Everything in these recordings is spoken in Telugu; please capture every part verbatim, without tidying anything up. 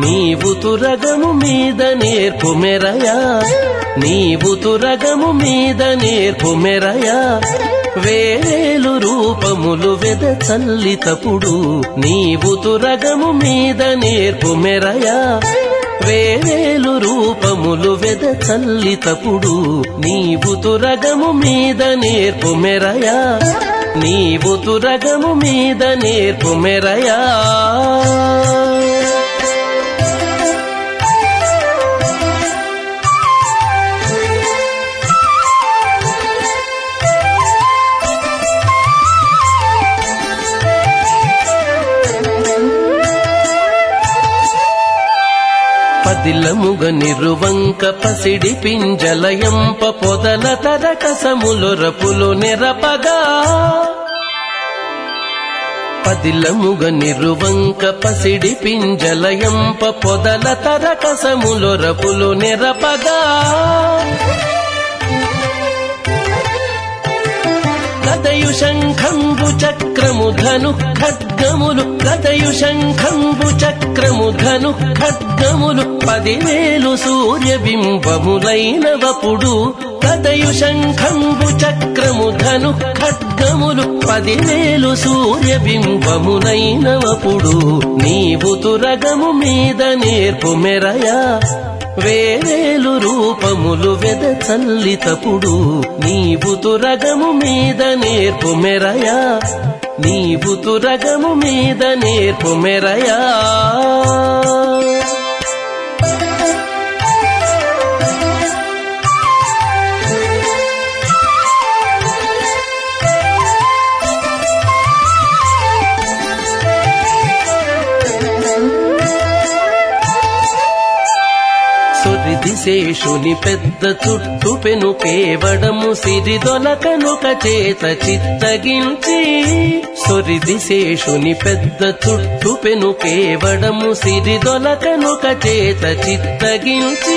నీవు తురగము మీద నేర్పు మెరయా నీవు తురగము మీద నేర్పు మెరయా వేవేలు రూపములు వెద చల్లితపుడు నీవు తురగము మీద నేర్పు మెరయా వేవేలు రూపములు వెద చల్లితపుడు నీవు తురగము మీద నేర్పు మెరయా నీవు తురగము మీద నేర్పు మెరయా పదిలముగ నిరువంక పసిడి పింజలయంప పొదల తరకసములొరపులు నెరపగా పదిలముగ నిరువంక పసిడి పింజలయంప పొదల తరకసములొరపులు నెరపగా గదయు శంఖంబు చక్రము ధను ఖడ్గములు గదయు శంఖంబు చక్రము ధను ఖడ్గములు పదివేలు సూర్యబింబములైనవపుడు గదయు శంఖంబు చక్రము ధను ఖడ్గములు పదివేలు సూర్యబింబములైనవపుడు నీవు తురగము మీద నేర్పు మెరయా వేవేలు రూపములు వెద చల్లితపుడు నీవు తురగము మీద నేర్పు మెరయా నీవు తురగము మీద నేర్పు మెరయా శేషుని పెద్ద చుట్టు పెను కేవడము సిరిదొలకనుక చేత చిత్తగించి సొరిది శేషుని పెద్ద చుట్టు పెను కేవడము సిరిదొలకనుక చేత చిత్తగించి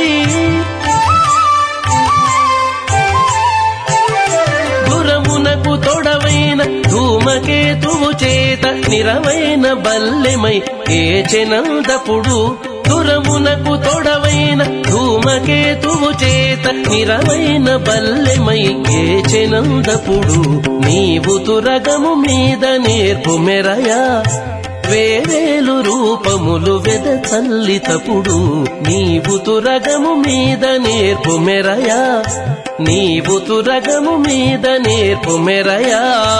గురమునకు తొడవైన ధూమకేతువు చేత నిరవైన బల్లెమై ఏచెనందపుడు దురమునకు తొడవైన ధూమకేతువు చేత నిరవైన బల్లెమై ఏచెనందపుడు నీవు తురగము మీద నేర్పు మెరయా వేవేలు రూపములు వెద చల్లితపుడు నీవు తురగము మీద నేర్పు మెరయా నీవు తురగము మీద నేర్పు మెరయా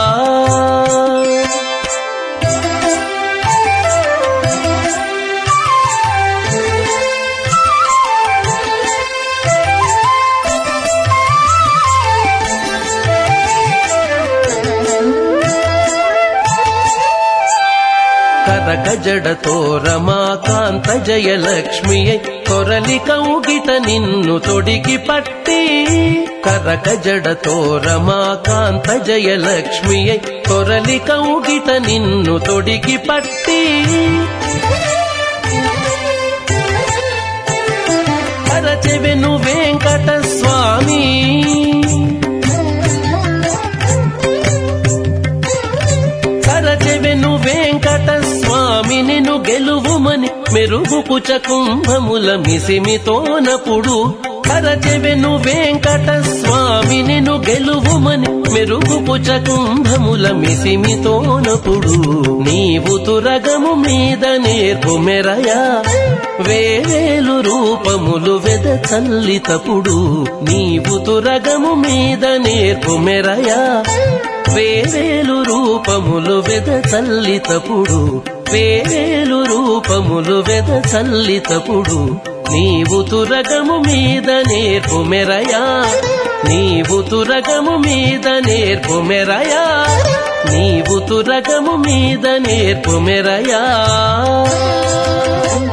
కరగజడతో రమాకాంత జయలక్ష్మియై కొరలి కౌగిట నిన్ను తొడిగి పట్టి కరగజడతో రమాకాంత జయలక్ష్మియై కొరలి కౌగిట నిన్ను తొడిగి పట్టి కరచెవెను వెంకట స్వామి కరచెవెను వెంకట స్వామి నిన్ను గెలువుమని మెరుగు కుచ కుంభముల మిసిమితోనపుడు కరచెవెను వెంకట స్వామి నిన్ను గెలువుమని మెరుగు కుచ కుంభముల మిసిమితోనపుడు నీవు తురగము మీద నేర్పు మెరయా వేవేలు రూపములు వెద చల్లితపుడు నీవు తురగము మీద నేర్పు మెరయా వేవేలు రూపములు వెద చల్లితపుడు వేవేలు రూపములు వెద చల్లితపుడు నీవు తురగము మీద నేర్పు మెరయా నీవు తురగము మీద నేర్పు మెరయా నీవు తురగము మీద నేర్పు మెరయా